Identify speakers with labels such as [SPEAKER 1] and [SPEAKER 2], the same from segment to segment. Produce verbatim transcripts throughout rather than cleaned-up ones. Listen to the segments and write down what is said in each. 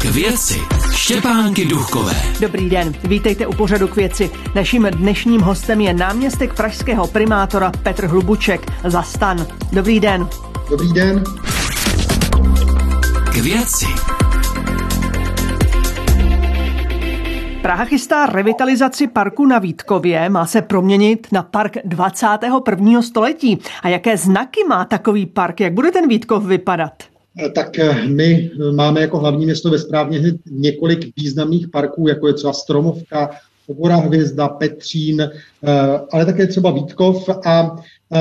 [SPEAKER 1] K věci Štěpánky Duchkové.
[SPEAKER 2] Dobrý den, vítejte u pořadu K věci. Naším dnešním hostem je náměstek pražského primátora Petr Hlubuček za STAN. Dobrý den.
[SPEAKER 3] Dobrý den.
[SPEAKER 1] K věci.
[SPEAKER 2] Praha chystá revitalizaci parku na Vítkově, má se proměnit na park dvacátého prvního století. A jaké znaky má takový park? Jak bude ten Vítkov vypadat?
[SPEAKER 3] Tak my máme jako hlavní město ve správě několik významných parků, jako je třeba Stromovka, Obora Hvězda, Petřín, ale také třeba Vítkov. A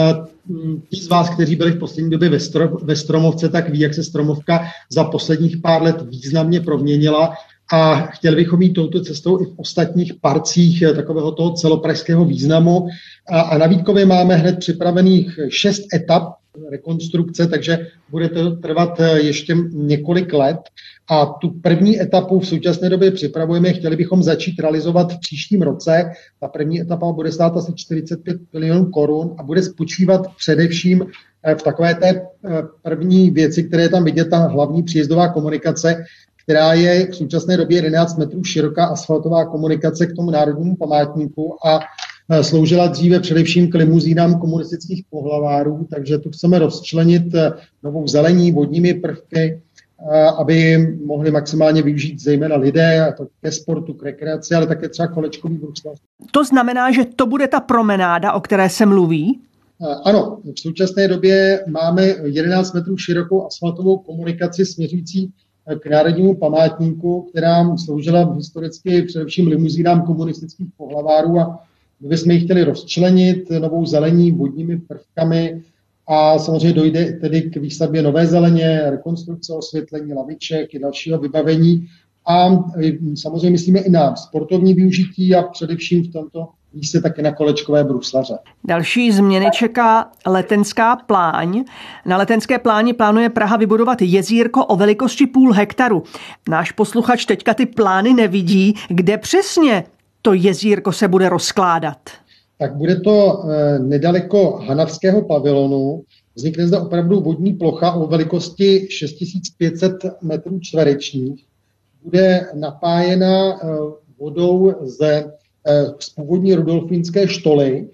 [SPEAKER 3] ti z vás, kteří byli v poslední době ve, Stro, ve Stromovce, tak ví, jak se Stromovka za posledních pár let významně proměnila. A chtěli bychom jít touto cestou i v ostatních parcích takového toho celopražského významu. A, a na Vítkově máme hned připravených šest etap rekonstrukce, takže bude to trvat ještě několik let. A tu první etapu v současné době připravujeme, chtěli bychom začít realizovat v příštím roce. Ta první etapa bude stát asi čtyřicet pět milionů korun a bude spočívat především v takové té první věci, které je tam vidět, ta hlavní příjezdová komunikace, která je v současné době jedenáct metrů široká asfaltová komunikace k tomu národnímu památníku a sloužila dříve především k limuzínám komunistických pohlavárů, takže tu chceme rozčlenit novou zelení, vodními prvky, aby mohli maximálně využít zejména lidé, a to ke sportu, k rekreaci, ale také třeba kolečkový bruslař.
[SPEAKER 2] To znamená, že to bude ta promenáda, o které se mluví?
[SPEAKER 3] Ano, v současné době máme jedenáct metrů širokou asfaltovou komunikaci směřující k národnímu památníku, která sloužila historicky především limuzínám komunistických pohlavárů a my bychom ji chtěli rozčlenit novou zelení, vodními prvkami a samozřejmě dojde tedy k výsadbě nové zeleně, rekonstrukce, osvětlení, laviček i dalšího vybavení a samozřejmě myslíme i na sportovní využití a především v tomto místě také na kolečkové bruslaře.
[SPEAKER 2] Další změny čeká Letenská pláň. Na Letenské pláni plánuje Praha vybudovat jezírko o velikosti půl hektaru. Náš posluchač teďka ty plány nevidí. Kde přesně to jezírko se bude rozkládat?
[SPEAKER 3] Tak bude to eh, nedaleko Hanavského pavilonu. Vznikne zde opravdu vodní plocha o velikosti šest tisíc pět set metrů čtverečních. Bude napájena eh, vodou ze z původní rudolfínské štoly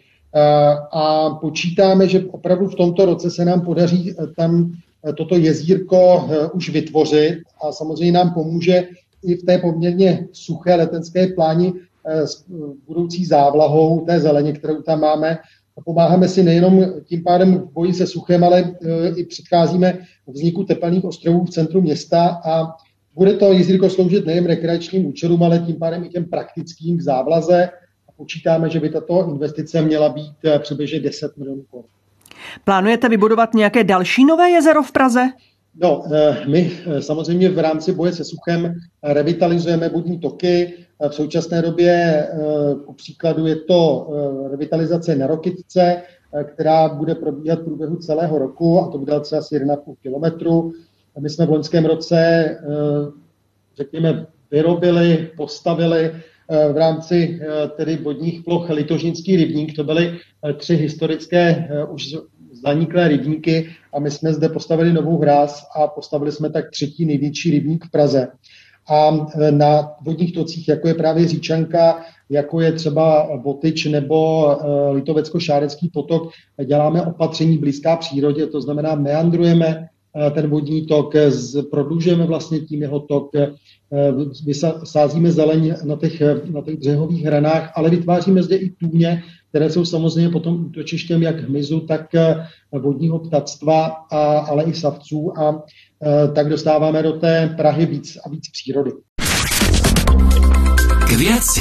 [SPEAKER 3] a počítáme, že opravdu v tomto roce se nám podaří tam toto jezírko už vytvořit a samozřejmě nám pomůže i v té poměrně suché Letenské pláni s budoucí závlahou té zeleně, kterou tam máme. A pomáháme si nejenom tím pádem v boji se suchem, ale i předcházíme vzniku tepelných ostrovů v centru města a bude to jezírko sloužit nejen rekreačním účelům, ale tím pádem i těm praktickým k závlaze. A počítáme, že by tato investice měla být přibližně deset milionů korun.
[SPEAKER 2] Plánujete vybudovat nějaké další nové jezero v Praze?
[SPEAKER 3] No, my samozřejmě v rámci boje se suchem revitalizujeme vodní toky. V současné době ku příkladu je to revitalizace na Rokytce, která bude probíhat v průběhu celého roku a to bude asi jedna celá pět kilometru. My jsme v loňském roce, řekněme, vyrobili, postavili v rámci tedy vodních ploch Litožnický rybník. To byly tři historické už zaniklé rybníky a my jsme zde postavili novou hráz a postavili jsme tak třetí největší rybník v Praze. A na vodních tocích, jako je právě Říčanka, jako je třeba Botyč nebo Litovecko-Šárecký potok, děláme opatření blízká přírodě, to znamená meandrujeme ten vodní tok, prodlužujeme vlastně tím jeho tok, vysázíme zeleň na těch, na těch břehových hranách, ale vytváříme zde i tůně, které jsou samozřejmě potom útočištěm jak hmyzu, tak vodního ptactva, a, ale i savců a tak dostáváme do té Prahy víc a víc přírody.
[SPEAKER 1] K věci.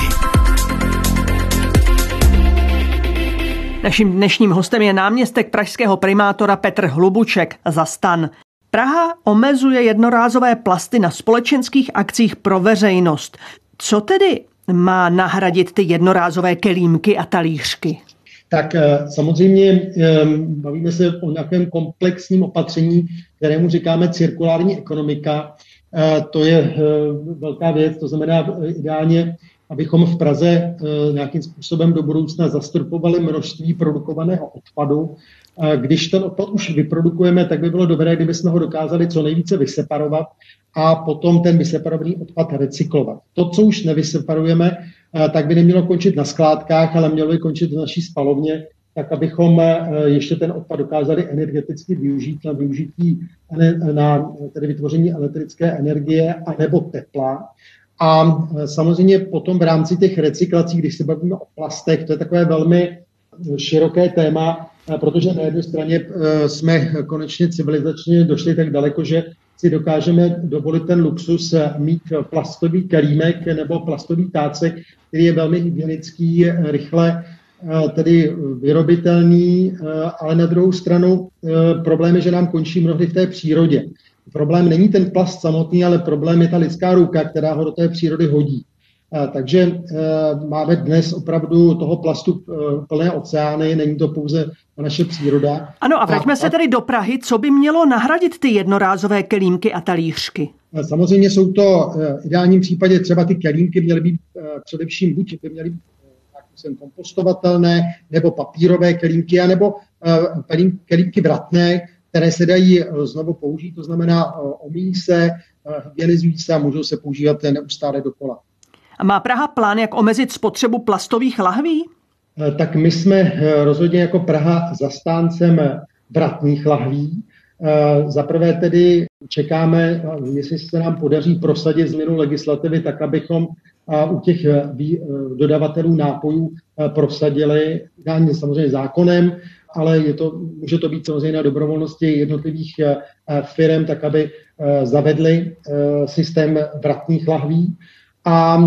[SPEAKER 2] Naším dnešním hostem je náměstek pražského primátora Petr Hlubuček za STAN. Praha omezuje jednorázové plasty na společenských akcích pro veřejnost. Co tedy má nahradit ty jednorázové kelímky a talířky?
[SPEAKER 3] Tak samozřejmě bavíme se o nějakém komplexním opatření, kterému říkáme cirkulární ekonomika. To je velká věc, to znamená ideálně abychom v Praze nějakým způsobem do budoucna zastropovali množství produkovaného odpadu. Když ten odpad už vyprodukujeme, tak by bylo dobré, kdybychom ho dokázali co nejvíce vyseparovat a potom ten vyseparovaný odpad recyklovat. To, co už nevyseparujeme, tak by nemělo končit na skládkách, ale mělo by končit v naší spalovně, tak abychom ještě ten odpad dokázali energeticky využít na využití, na tedy vytvoření elektrické energie a nebo tepla. A samozřejmě potom v rámci těch recyklací, když se bavíme o plastech, to je takové velmi široké téma, protože na jedné straně jsme konečně civilizačně došli tak daleko, že si dokážeme dovolit ten luxus mít plastový kelímek nebo plastový tácek, který je velmi hygienický, rychle tedy vyrobitelný, ale na druhou stranu problém je, že nám končí mnohdy v té přírodě. Problém není ten plast samotný, ale problém je ta lidská ruka, která ho do té přírody hodí. Takže máme dnes opravdu toho plastu plné oceány, není to pouze naše příroda.
[SPEAKER 2] Ano, a vraťme a, se tedy do Prahy. Co by mělo nahradit ty jednorázové kelímky a talířky?
[SPEAKER 3] Samozřejmě jsou to v ideálním případě třeba ty kelímky měly být především buď by měly být kompostovatelné, nebo papírové kelímky, anebo kelímky vratné, které se dají znovu použít, to znamená omíjí se, hygienizují se a můžou se používat neustále dokola.
[SPEAKER 2] A má Praha plán, jak omezit spotřebu plastových lahví?
[SPEAKER 3] Tak my jsme rozhodně jako Praha zastáncem vratných lahví. Za prvé tedy čekáme, jestli se nám podaří prosadit změnu legislativy, tak abychom u těch dodavatelů nápojů prosadili, dáně samozřejmě zákonem, ale je to, může to být samozřejmě na dobrovolnosti jednotlivých firem, tak aby zavedli systém vratných lahví. A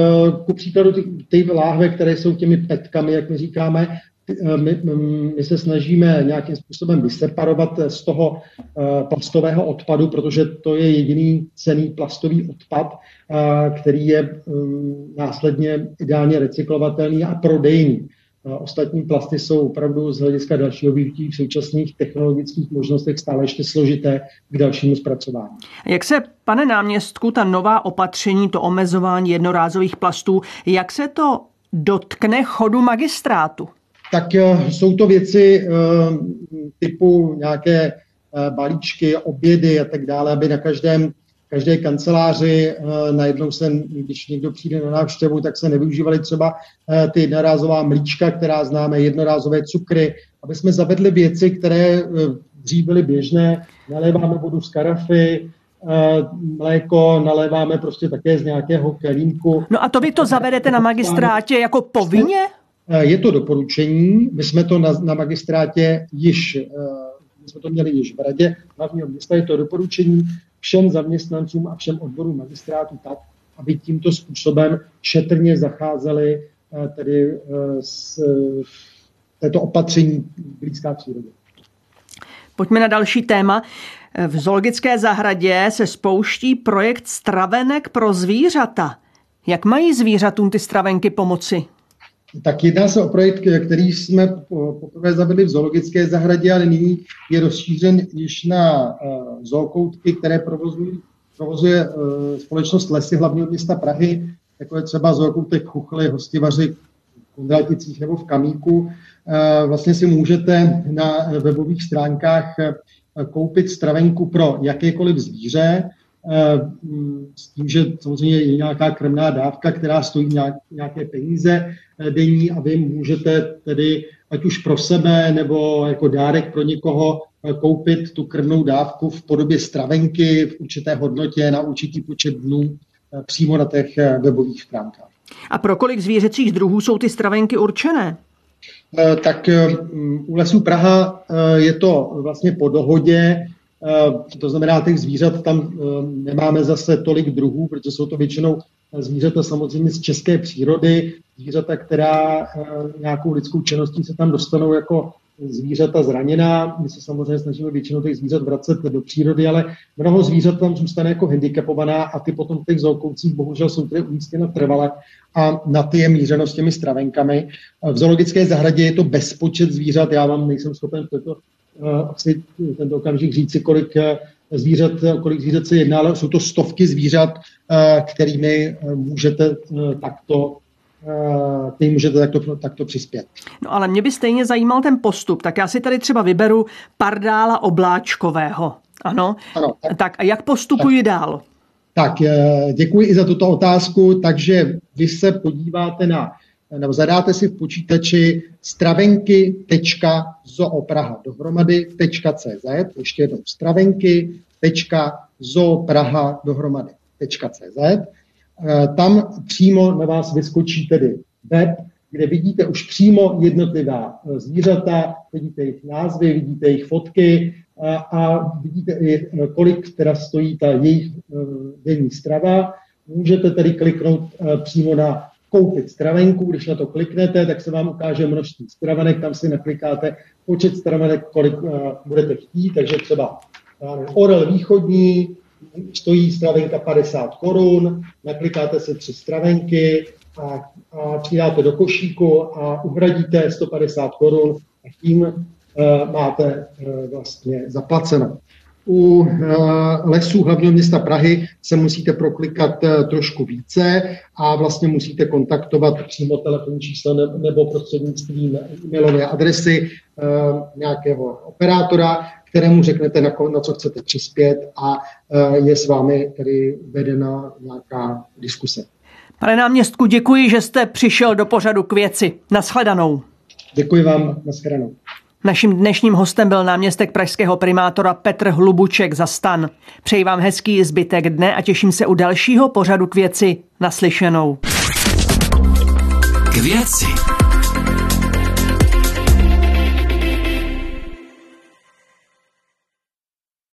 [SPEAKER 3] ku příkladu ty, ty láhve, které jsou těmi petkami, jak my říkáme, my, my se snažíme nějakým způsobem vyseparovat z toho plastového odpadu, protože to je jediný cenný plastový odpad, který je následně ideálně recyklovatelný a prodejný. Ostatní plasty jsou opravdu z hlediska dalšího využití v současných technologických možnostech stále ještě složité k dalšímu zpracování.
[SPEAKER 2] Jak se, pane náměstku, ta nová opatření, to omezování jednorázových plastů, jak se to dotkne chodu magistrátu?
[SPEAKER 3] Tak jsou to věci typu nějaké balíčky, obědy a tak dále, aby na každém každé kanceláři najednou se, když někdo přijde na návštěvu, tak se nevyužívaly třeba ty jednorázová mlíčka, která známe, jednorázové cukry, aby jsme zavedli věci, které dřív byly běžné, naléváme vodu z karafy, mléko naléváme prostě také z nějakého kelímku.
[SPEAKER 2] No a to vy to zavedete na magistrátě jako povinně?
[SPEAKER 3] Je to doporučení, my jsme to na, na magistrátě již, my jsme to měli již v radě hlavního města, je to doporučení všem zaměstnancům a všem odborům magistrátu tak, aby tímto způsobem šetrně zacházeli tedy s této opatření blízká přírodě.
[SPEAKER 2] Pojďme na další téma. V zoologické zahradě se spouští projekt stravenek pro zvířata. Jak mají zvířatům ty stravenky pomoci?
[SPEAKER 3] Tak jedná se o projekt, který jsme poprvé zavedli v zoologické zahradě, ale nyní je rozšířen již na zookoutky, které provozují, provozuje společnost Lesy hlavního města Prahy, jako je třeba zookoutek Chuchly, Hostivaři, v Kondráticích nebo v Kamíku. Vlastně si můžete na webových stránkách koupit stravenku pro jakékoliv zvíře, s tím, že samozřejmě je nějaká krmná dávka, která stojí nějaké peníze denní a vy můžete tedy ať už pro sebe nebo jako dárek pro někoho koupit tu krmnou dávku v podobě stravenky v určité hodnotě na určitý počet dnů přímo na těch webových stránkách.
[SPEAKER 2] A pro kolik zvířecích druhů jsou ty stravenky určené?
[SPEAKER 3] Tak u Lesů Praha je to vlastně po dohodě, to znamená, těch zvířat tam nemáme zase tolik druhů, protože jsou to většinou zvířata samozřejmě z české přírody, zvířata, která nějakou lidskou činností se tam dostanou jako zvířata zraněná. My se samozřejmě snažíme většinou těch zvířat vracet do přírody, ale mnoho zvířat tam zůstane jako handicapovaná a ty potom v těch zookoucích bohužel jsou tedy umístěna trvale a na ty je mířeno s těmi stravenkami. V zoologické zahradě je to bezpočet zvířat, já vám nejsem schopen této, asi tento okamžik říci, kolik zvířat, kolik zvířat se jedná, ale jsou to stovky zvířat, kterými můžete takto kterým můžete takto, takto přispět.
[SPEAKER 2] No ale mě by stejně zajímal ten postup, tak já si tady třeba vyberu pardála obláčkového. Ano?
[SPEAKER 3] Ano tak,
[SPEAKER 2] tak a jak postupuji tak. dál?
[SPEAKER 3] Tak, děkuji i za tuto otázku. Takže vy se podíváte na, nebo zadáte si v počítači stravenky tečka zoopraha dohromady tečka cé zet, ještě jednou stravenky tečka zoopraha dohromady tečka cé zet. Tam přímo na vás vyskočí tedy web, kde vidíte už přímo jednotlivá zvířata, vidíte jejich názvy, vidíte jejich fotky a, a vidíte i, kolik teda stojí ta jejich denní strava. Můžete tedy kliknout přímo na koupit stravenku, když na to kliknete, tak se vám ukáže množství stravenek, tam si naklikáte počet stravenek, kolik budete chtít, takže třeba orel východní, stojí stravenka padesát korun, naklikáte si tři stravenky a, a přidáte do košíku a uhradíte sto padesát korun a tím uh, máte uh, vlastně zaplaceno. U uh, lesů hlavního města Prahy se musíte proklikat uh, trošku více a vlastně musíte kontaktovat přímo telefonní číslo ne, nebo prostřednictvím e-mailové adresy uh, nějakého operátora, kterému řeknete, na, na co chcete přispět a uh, je s vámi tedy vedena nějaká diskuse.
[SPEAKER 2] Pane náměstku, děkuji, že jste přišel do pořadu K věci. Nashledanou.
[SPEAKER 3] Děkuji vám, nashledanou.
[SPEAKER 2] Naším dnešním hostem byl náměstek pražského primátora Petr Hlubuček za STAN. Přeji vám hezký zbytek dne a těším se u dalšího pořadu K věci. Naslyšenou.
[SPEAKER 1] K věci.